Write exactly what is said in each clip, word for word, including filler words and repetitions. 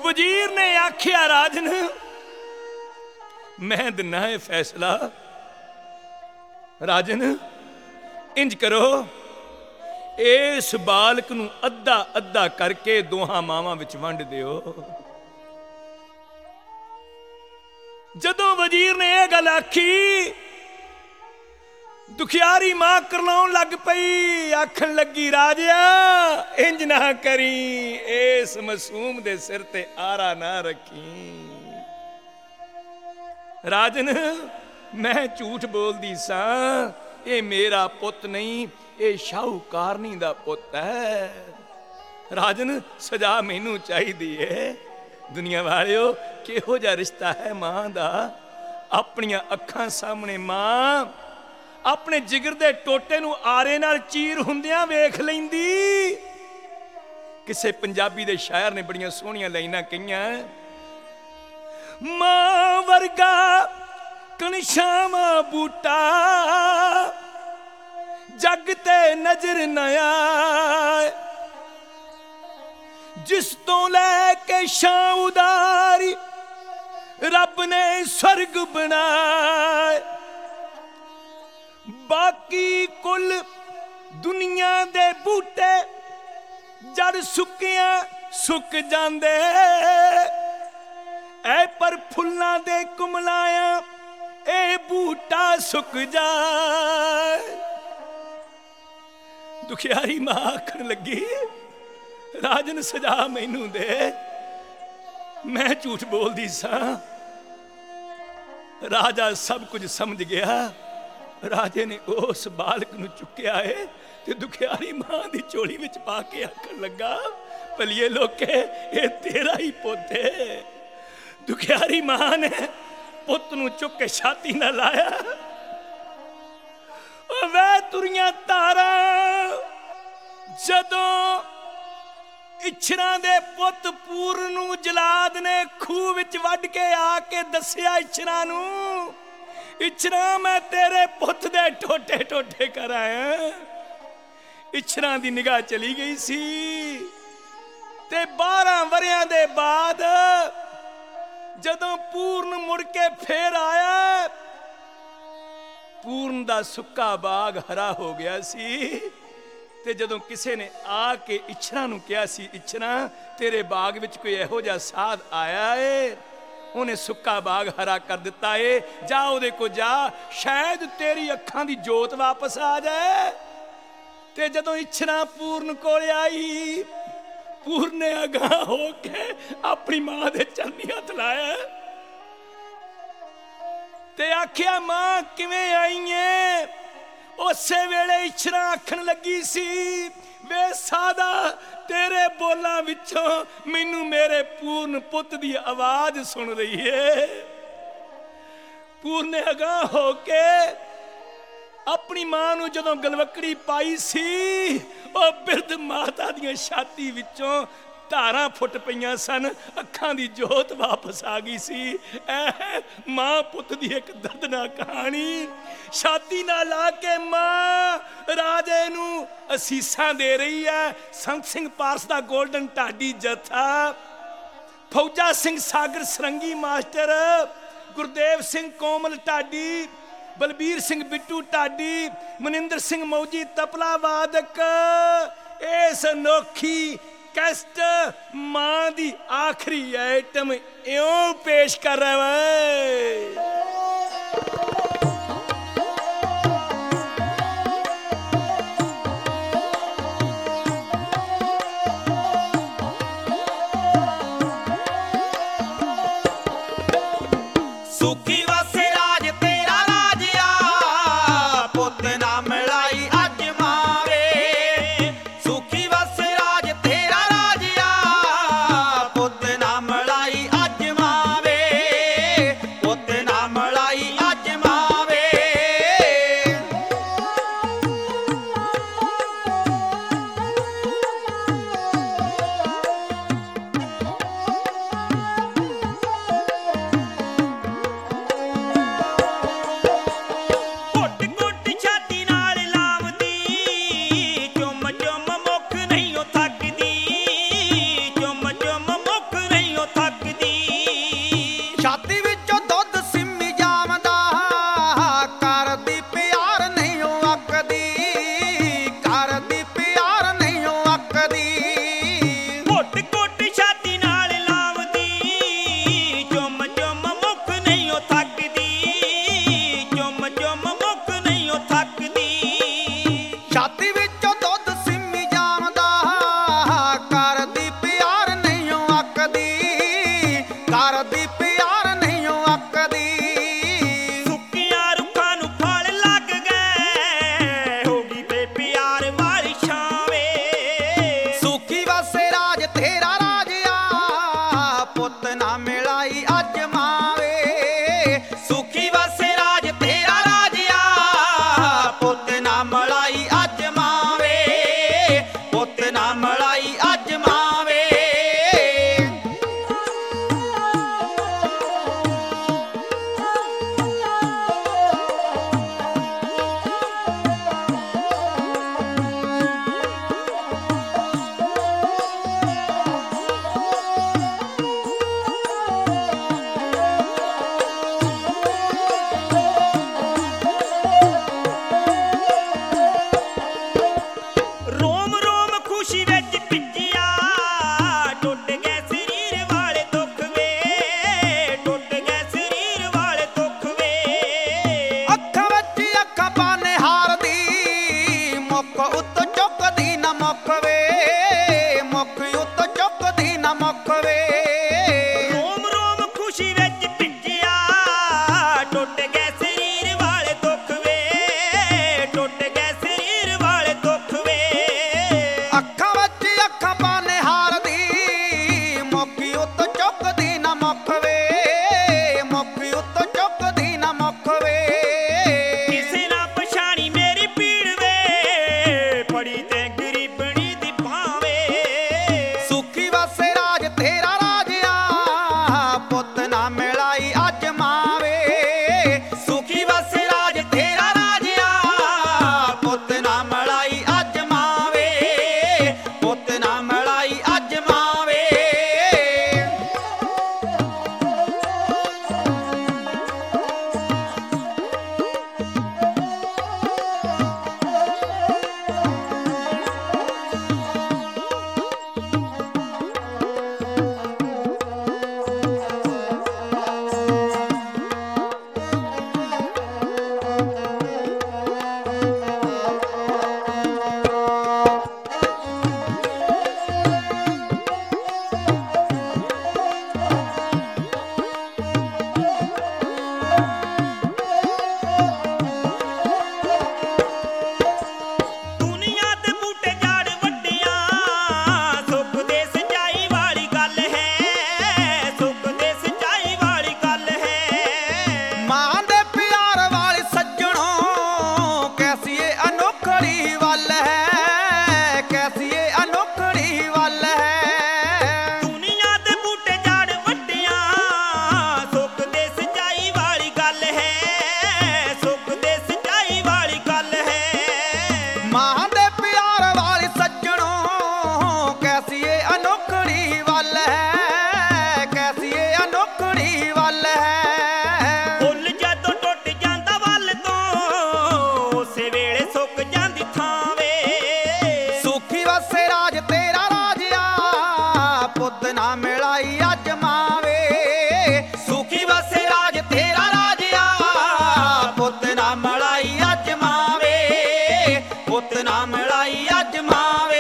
वजीर ने आख्या राजन मैं दिना है फैसला। राजन इंज करो इस बालक नूं अद्धा अद्धा करके दोहां मावां विच वंड दिओ। जदों वजीर ने यह गल आखी दुखियारी मां करलाउण लग पई, आखन लगी राजा इंज ना करी, इस मासूम दे सिर ते आरा ना रखी। राजन मैं झूठ बोलदी सां, ये मेरा पुत नहीं, ये शाहूकारनी दा पुत है। राजन सजा मैनू चाहिदी है। दुनिया वालिओ किहो जिहा रिश्ता है मां दा। अपनियां अखां सामने मां अपने जिगर दे टोटे नूं आरे नाल चीर हुंदियां वेख लैंदी। किसे पंजाबी दे शायर ने बड़ियां सोहणियां लाइनां कहियां, मां वर्गा कणशामा बूटा जग ते नजर न आए, जिस तो लैके शां उदारी रब ने स्वर्ग बनाए। बाकी कुल दुनिया दे बूटे जड़ सुकिया सुक जांदे, ऐ पर फुल्लां दे कुमलाया ए बूटा सुक जाए। दुखियारी मां आखन लगी राजन सजा मैनू दे, मैं झूठ बोलदी सां। राजा सब कुछ समझ गया। राजे ने उस बालक नूं चुक्या है ते दुखियारी मां दी झोली विच पा के आखन लगा भलिए लोके ये तेरा ही पुत है। दुखियारी मां ने पुत नूं चुक के छाती नाल लाया। वे तुरियां तारा जदों इच्छरा दे पुत पूर नूं जलाद ने खूह विच वड के आके दस्सिया इच्छरा नूं, इच्छरा मैं तेरे पुत दे टोटे टोटे कर आया। इच्छरा दी निगाह चली गई सी ते बारह वरियां दे बाद जदों पूर्ण मुड़ के फेर आया, पूर्ण दा सुक्का बाग हरा हो गया सी। ते जदों किसे ने आके इच्छरा नूं कहा सी इच्छरा तेरे बाग विच कोई इहो जिहा साध आया है, उन्हें सुक्का बाग हरा कर दिता है, जा उहदे को जा, शायद तेरी अखां दी जोत वापस आ जाए। ते जदों इच्छरा पूर्ण कोल आई, पूर्ण ने अगां हो के अपनी मां दे चरनी हथ लाया ते आख्या मां किवें आई है। उसे वेले इच्छरा आखन लगी सी वे सादा तेरे बोलां विचों मैनू मेरे पूर्ण पुत दी आवाज सुन रही है। पूर्ण ने अगां हो के अपनी मां नूं जदों गलवकड़ी पाई सी, ओ बिरध माता दियां छाती विचों धारां फुट पईयां सन, अखां दी जोत वापस आ गई सी। ऐ मां पुत दी एक दर्दनाक कहानी। छाती ना ला के मां राजे नूं असीसां दे रही है। संत सिंह पारस दा गोल्डन ढाडी जथा, फौजा सिंह सागर सरंगी मास्टर, गुरदेव सिंह कोमल ढाडी, बलबीर सिंह बिट्टू ढाडी, मनिंदर सिंह मौजी तपला वादक। इस अनोखी कैस्ट मां दी आखिरी आइटम इउं पेश कर रहा है। पुत नाम ਖੁਸ਼ੀ ਵਿੱਚ ਭਿੱਜਿਆ ਟੁੱਟ ਗਏ ਸਰੀਰ ਵਾਲੇ ਦੁੱਖ ਵੇ ਟੁੱਟ ਗਏ ਸਰੀਰ ਵਾਲੇ ਦੁੱਖ ਵੇ ਅੱਖਾਂ ਵਿੱਚ ਅੱਖਾਂ ਪਾਨੇ ਹਾਰਦੀ ਮੁੱਖ ਉੱਤੋਂ ਚੁੱਕਦੀ ਨਾ ਮੁੱਖ ਵੇ ਮੁੱਖ ਉੱਤੋਂ ਚੁੱਕਦੀ ਨਾ ਮੁੱਖ ਵੇ ਰੋਮ ਰੋਮ ਖੁਸ਼ੀ ਵਿੱਚ ਭਿੱਜਿਆ ਟੁੱਟ ਗਏ ਸਰੀਰ ਵਾਲੇ ਦੁੱਖ ਵੇ ਟੁੱਟ ਗਏ ਸਰੀਰ ਵਾਲੇ ਦੁੱਖ ਵੇ ਅੱਖਾਂ ਵਿੱਚ ਅੱਖਾਂ ਪਾਨੇ ਹਾਰਦੀ ਮੁੱਖ ਉੱਤੋਂ ਚੁੱਕਦੀ ਨਾ ਮੁੱਖ ਵੇ ਮੁੱਖ ਉੱਤੋਂ ਚੁੱਕਦੀ ਨਾ ਮੁੱਖ ਵੇ ਕਿਸੇ ਨਾ ਪਛਾਣੀ ਮੇਰੀ ਪੀੜ ਵੇ ਪੜੀ ਤੇ ਗਰੀਬਣੀ ਦੀ ਭਾਵੇਂ ਸੁਖੀ ਵਾਸੇ ਰਾਜ ਤੇਰਾ ਰਾਜਿਆ ਪੁੱਤ ਨਾ ਮਿਲਾਈ ਅੱਜ ਮਾਵੇ ਸੁਖੀ ਵਾਸੇ ਰਾਜ ਤੇਰਾ ਰਾਜਿਆ ਪੁੱਤ ਨਾ ਮਿਲਾਈ ਅੱਜ ਮਾਵੇ ਪੁੱਤ ਨਾ ਮਿਲਾਈ ਅੱਜ ਮਾਵੇ ਦੁਨੀਆ ਦੇ ਬੂਟੇ ਝਾੜ ਵੱਡਿਆਂ ਸੁੱਖ ਦੇ ਸੱਚਾਈ ਵਾਲੀ ਗੱਲ ਹੈ ਸੁੱਖ ਦੇ ਸੱਚਾਈ ਵਾਲੀ ਗੱਲ ਹੈ ਮਾਂ ਦੇ ਪਿਆਰ ਵਾਲੀ ਸੱਜਣੋ ਕੈਸੀ ਇਹ ਅਨੋਖੜੀ ਵੱਲ ਹੈ ਕੈਸੀ ਇਹ ਅਨੋਖੜੀ ਵੱਲ ਹੈ ਦੁਨੀਆ ਦੇ ਬੂਟੇ ਝਾੜ ਵੱਡਿਆਂ ਸੁੱਖ ਦੇ ਸੱਚਾਈ ਵਾਲੀ ਗੱਲ ਹੈ ਸੁੱਖ ਦੇ ਸੱਚਾਈ ਵਾਲੀ ਗੱਲ ਹੈ ਮਾਂ ਦੇ ਪਿਆਰ ਵਾਲੀ ਸੱਜਣੋ ਕੈਸੀ ਇਹ ਅਨੋਖੜੀ ਵੱਲ ਹੈ ਕੈਸੀ ਇਹ ਅਨੋਖੜੀ ਵੱਲ ਹੈ ਫੁੱਲ ਜਦੋਂ ਟੁੱਟ ਜਾਂਦਾ ਵੱਲ ਤੋਂ ਉਸੇ ਵੇਲੇ ਸੁੱਕ ਜਾਂਦੀ ਥਾਂ ਵੇ ਸੁਖੀ ਵਾਸੇ ਰਾਜ ਤੇਰਾ ਰਾਜਿਆ ਪੁੱਤ ਨਾ ਮਿਲਾਈ ਅੱਜ ਮਾਵੇ ਸੁਖੀ ਵਾਸੇ ਰਾਜ ਤੇਰਾ ਰਾਜਿਆ ਪੁੱਤ ਨਾ ਮਿਲਾਈ ਅੱਜ ਮਾਵੇ ਪੁੱਤ ਨਾ ਮਿਲਾਈ ਅੱਜ ਮਾਵੇ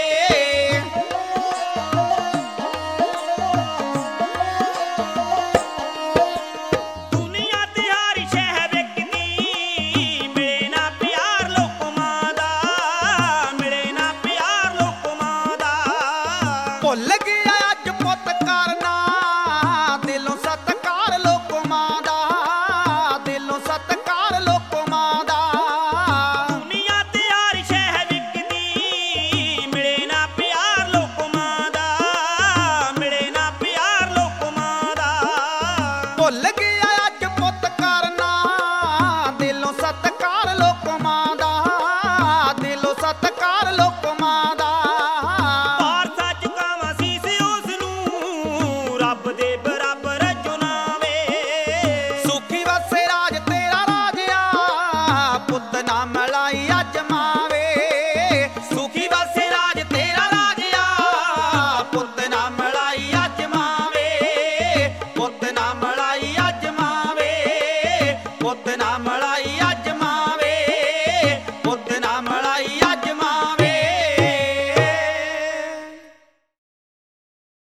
ਦੁਨੀਆ ਤੇ ਹਾਰੀ ਸ਼ਹਿ ਵਿਕਦੀ ਮਿਲੇ ਨਾ ਪਿਆਰ ਲੋਕਾਂ ਦਾ ਮਿਲੇ ਨਾ ਪਿਆਰ ਲੋਕਾਂ ਦਾ ਭੁੱਲ ਗਿਆ ਅੱਜ ਪੁੱਤ ਕਰਨਾ ਦਿਲੋਂ ਸਤਿਕਾਰ ਲੋਕ ਮਾਂ ਦਾ ਦਿਲੋਂ ਸਤਿਕਾਰ ਲੋਕ ਮਾਂ ਦਾ ਦੁਨੀਆ ਤੇ ਹਾਰੀ ਸ਼ਹਿ ਵਿਕਦੀ ਮਿਲੇ ਨਾ ਪਿਆਰ ਲੋਕਾਂ ਦਾ ਮਿਲੇ ਨਾ ਪਿਆਰ ਲੋਕਾਂ ਦਾ ਭੁੱਲ ਗਿਆ ਅੱਜ ਪੁੱਤ ਕਰਨਾ ਦਿਲੋਂ ਸਤਿਕਾਰ ਲੋਕ ਮਾਂ ਦਾ ਦਿਲੋਂ ਸਤਿਕਾਰ ਲੋਕ ਮਾਂ ਦਾ ਪਾਰ ਸੱਚ ਕਾਵਾਂ ਸੀਸ ਉਸ ਨੂੰ ਰੱਬ ਦੇ ਬਰਾਬਰ ਚੁਣਾਵੇ ਸੁਖੀ ਵਾਸੇ ਰਾਜ ਤੇਰਾ ਰਾਜਿਆ ਪੁੱਤ ਨਾ ਮਿਲਾਈ ਅੱਜ ਮਾਵੇ ਸੁਖੀ ਵਾਸੇ ਰਾਜ ਤੇਰਾ ਰਾਜਿਆ ਪੁੱਤ ਨਾ ਮਿਲਾਈ ਅੱਜ ਮਾਵੇ ਪੁੱਤ ਨਾ ਮਿਲਾਈ ਅੱਜ ਮਾਵੇ ਪੁੱਤ ਨਾ ਮਿਲਾਈ ਅੱਜ